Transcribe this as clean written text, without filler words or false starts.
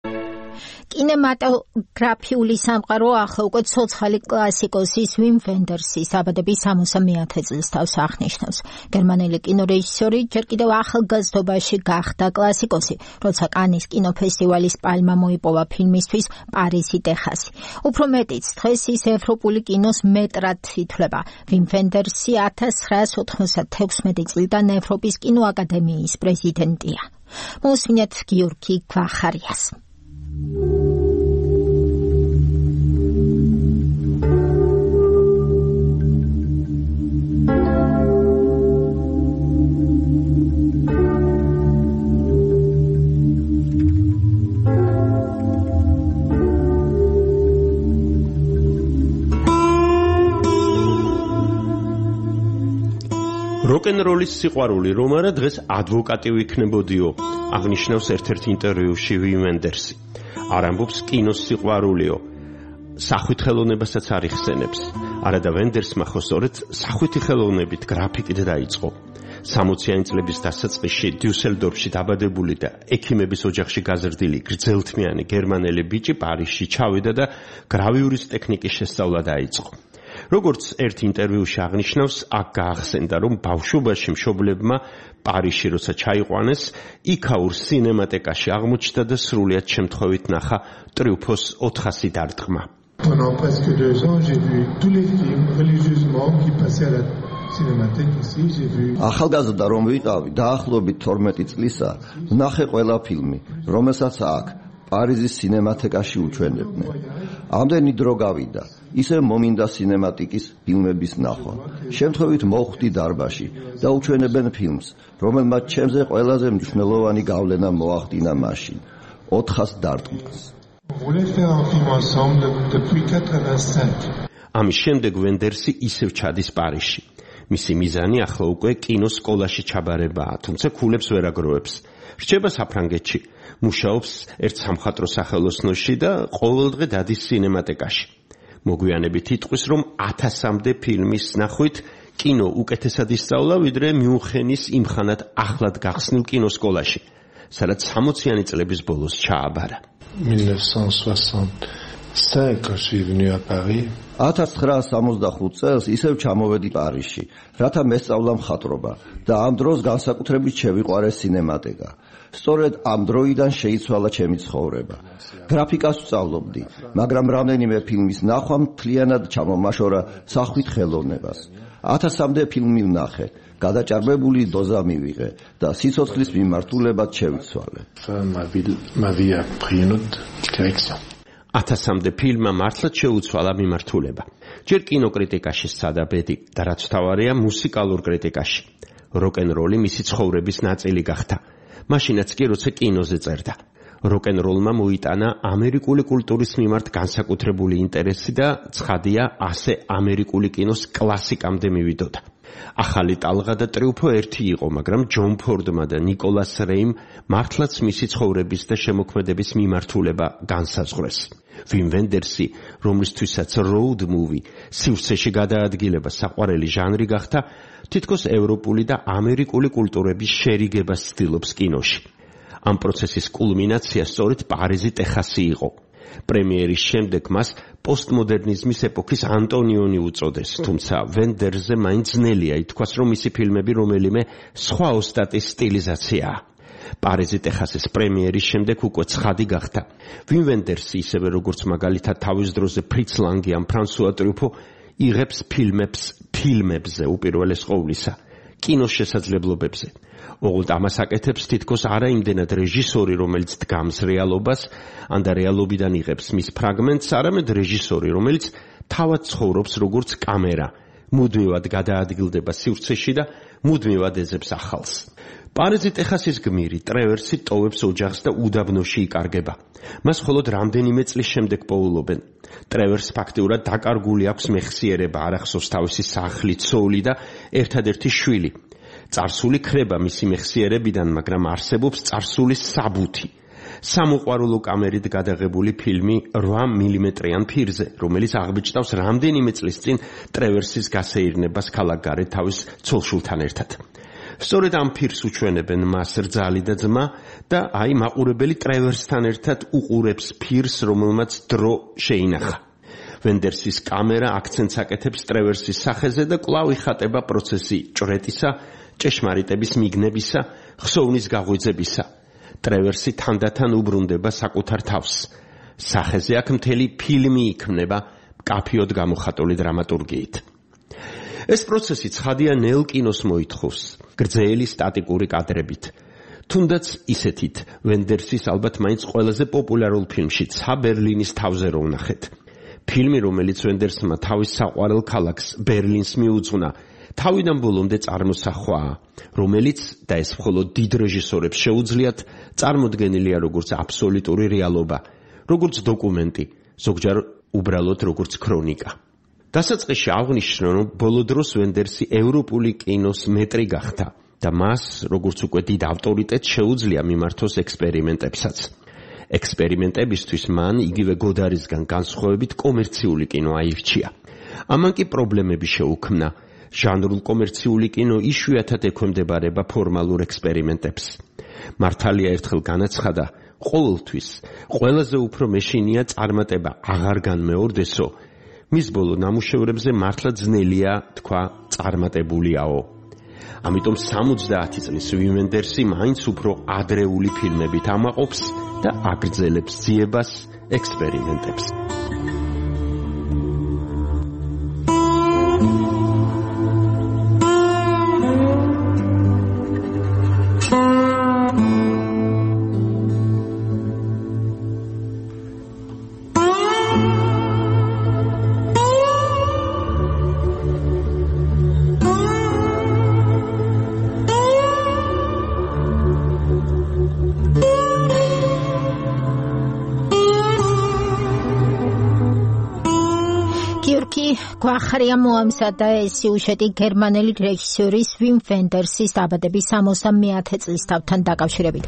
კინემატოგრაფიული სამყარო ახლა უკვე ცოცხალი კლასიკოსის ვიმ ვენდერსის აბადების 60-ათე წლის თავს აღნიშნავს. გერმანელი კინორეჟისორი ჯერ კიდევ ახალგაზრდობაში გახდა კლასიკოსი, როცა კანის კინოფესტივალის პალმა მოიპოვა ფილმისთვის პარიზი, ტეხასი. უფრო მეტიც, დღეს ის ევროპული კინოს მეტრად ითვლება. ვიმ ვენდერსი 1996 წლიდან ევროპის კინოაკადემიის პრეზიდენტია. მოსმინეთ გიორგი გვახარიას. როკ-ენ-როლის სიყვარული რომ არა დღეს ადვოკატი ვიქნებოდიო, აღნიშნავს ერთ-ერთ ინტერვიუში ვიმ ვენდერსი. არ ამბობს კინოს სიყვარულიო, სახვით ხელოვნებასაც არ იხსენებს. არადა ვენდერსმა ხო სწორედ სახვითი ხელოვნებით გრაფიკით დაიწყო. 60-იანი წლების დასაწყისში დიუსელდორფში დაბადებული და ექიმების ოჯახში გაზრდილი გრძელთმიანი გერმანელი ბიჭი პარიზში ჩავიდა და გრავიურის ტექნიკის შესწავლა დაიწყო. როგორც ერთ ინტერვიუში აღნიშნავს, აქ გაახსენდა, რომ ბავშვობაში მშობლებმა პარიზში როცა ჩაიყვანეს, იქაურ სინემატეკაში აღმოჩნდა და სრულიად შემთხვევით ნახა ტრიუფოს 400 დარტყმა. Pendant presque 2 ans, j'ai vu tous les films religieusement qui passaient à la cinémathèque ici, j'ai vu. ახალგაზრდა რომ ვიყავი, დაახლოებით 12 წლისა, ვნახე ყველა ფილმი, რომელსაც აქ პარიზის სინემათეკაში უჩვენებდნენ. ამდენი დრო გავიდა, ისე მომინდა სინემატიკის ფილმების ნახვა. შემთხვევით მოვხვდი დარბაზში და უჩვენებენ ფილმს, რომელმაც ჩემზე ყველაზე მნიშვნელოვანი გავლენა მოახდინა მაშინ, 400 დარტყმას. ამის შემდეგ ვენდერსი ისევ ჩადის პარიზში. მისი მიზანი ახლა უკვე კინოს სკოლაში ჩაბარებაა, თუმცა ქულებს ვერ აგროვებს. რჩება საფრანგეთში, მუშაობს ერთ სამხატვრო სახელოსნოში და ყოველდღე დადის სინემატეკაში. მოგვიანებით იტყვის, რომ 1000-მდე ფილმის ნახვით კინო უკეთესად ისწავლა, ვიდრე მიუნხენის იმხანად ახლად გახსნილ კინოსკოლაში, სადაც 60-იანი წლების ბოლოს ჩააბარა. 1965, quand je suis venu à Paris. 1965 წელს ისევ ჩამოვედი პარიზში, რათა მესწავლა მხატვრობა და ამ დროს განსაკუთრებით შევიყვარე სინემატეკა. სწორედ ამ დროიდან შეიცვალა ჩემი ცხოვრება. გრაფიკას ვსწავლობდი, მაგრამ რამდენიმე ფილმის ნახვა მთლიანად ჩამომაშორა სახვით ხელოვნებას. 1000-მდე ფილმი ვნახე, გადაჭარბებული დოზა მივიღე და სიცოცხლის მიმართულებად შევიცვალე. 1000-მდე ფილმმა მართლაც შეუცვალა მიმართულება. ჯერ კინოკრიტიკაში სცადა ბედი და რაც თავარია მუსიკალურ კრიტიკაში. როკ-ენ-როლი მისი ცხოვრების ნაწილი გახდა. მაშინაც კი როცა კინოზე წერდა. როკ-ენ-როლმა მოიტანა ამერიკული კულტურის მიმართ განსაკუთრებული ინტერესი და ცხადია ასე ამერიკული კინოს კლასიკამდე მივიდოდა. ახალი ტალღა და ტრიუფო ერთი იყო, მაგრამ ჯონ ფორდმა და ნიკოლას რეიმ მართლაც მისი ცხოვრების და შემოქმედების მიმართულება განსაზღვრეს. ვიმ ვენდერსი, რომლისთვისაც road movie, სივრცეში გადაადგილება საყვარელი ჟანრი გახდა, თითქოს ევროპული და ამერიკული კულტურების შერიგებას ცდილობს კინოში. ამ პროცესის კულმინაცია სწორედ პარიზი, ტეხასი იყო. პრემიერის შემდეგ მას პოსტმოდერნიზმის ეპოქის ანტონიონი უწოდეს, თუმცა ვენდერზე მაინც ძნელია ითქვას, რომ მისი ფილმები რომელიმე სხვა ოსტატის სტილიზაციაა. პარიზი, ტეხასის პრემიერის შემდეგ უკვე ცხადი გახდა. ვიმ ვენდერსი, ისევე როგორც მაგალითად თავის დროზე ფრიც ლანგი ან ფრანსუა ტრიუფო, იღებს ფილმებზე უპირველეს ყოვლისა, კინოს შესაძლებლობებზე. ოღონდ ამას აკეთებს თითქოს არა იმდენად რეჟისორი, რომელიც დგამს რეალობას, ან და რეალობიდან იღებს მის ფრაგმენტს, არამედ რეჟისორი, რომელიც თავად ცხოვრობს როგორც კამერა, მუდმივად გადაადგილდება სივრცეში და მუდმივად ეძებს ახალს. პარიზი, ტეხასის გმირი ტრევერსი ტოვებს ოჯახს და უდაბნოში იკარგება. მას მხოლოდ რამდენიმე წლის შემდეგ პოულობენ. ტრევერსს ფაქტიურად დაკარგული აქვს მეხსიერება, არ ახსოვს თავისი სახლი, ცოლი და ერთადერთი შვილი. წარსული ქრება მისი მეხსიერებიდან, მაგრამ არსებობს წარსულის საბუთი. სამოყვარულო კამერით გადაღებული ფილმი 8 მმ-იან ფირზე, რომელიც აღბიჭდავს რამდენიმე წლის წინ ტრევერსის გასეირნებას ქალაქგარეთ თავის ცოლ-შვილთან ერთად. სწორედ ამ ფირს უჩვენებენ მას რძალი და ძმა და აი მაყურებელი ტრევერსთან ერთად უყურებს ფირს, რომელმაც დრო შეინახა. ვენდერსის კამერა აქცენტს აკეთებს ტრევერსის სახეზე და კვლავ იხატება პროცესი ჭრეტისა, ჭეშმარიტების მიგნებისა, ხსოვნის გაღვიძებისა. ტრევერსი თანდათან უბრუნდება საკუთარ თავს. სახეზე აქ მთელი ფილმი იქმნება მკაფიოდ გამოხატული დრამატურგიით. ეს პროცესი ცხადია ნელ კინოს მოითხოვს, გრძელი სტატიკური კადრებით. თუნდაც ისეთით, ვენდერსის ალბათ მაინც ყველაზე პოპულარულ ფილმში ცა ბერლინის თავზე რო ვნახეთ. ფილმი, რომელიც ვენდერსმა თავის საყვარელ ქალაქს ბერლინს მიუძღვნა, თავიდან ბოლომდე წარმოსახვაა, რომელიც და ეს მხოლოდ დიდ რეჟისორებს შეუძლიათ, წარმოდგენილია როგორც აბსოლუტური რეალობა, როგორც დოკუმენტი, ზოგჯერ უბრალოდ როგორც ქრონიკა. დასაწყისში აღნიშნო, რომ ბოლო დროს ვენდერსი ევროპული კინოს მეტრი გახდა და მას, როგორც უკვე დიდ ავტორიტეტს შეუძლია მიმართოს ექსპერიმენტებსაც. ექსპერიმენტებისთვის მან იგივე გოდარისგან განსხვავებით კომერციული კინო აირჩია. ამან კი პრობლემები შეუქმნა. ჟანრულ კომერციული კინო იშვიათად ექვემდებარება ფორმალურ ექსპერიმენტებს. მართალია ერთხელ განაცხადა, ყოველთვის ყველაზე უფრო მეშინია წარმატება აღარ განმეორდესო, მის ბოლო ნამუშევრებზე მართლა ძნელია თქვა წარმატებულიაო. ამიტომ 70 წლის ვიმ ვენდერსი მაინც უფრო ადრეული ფილმებით ამაყობს და აგრძელებს ძიებას ექსპერიმენტებს. გვახარია მოამზადა ეს სიუჟეტი გერმანელი რეჟისორის ვიმ ვენდერსის დაბადების 70-ე წლისთავთან დაკავშირებით.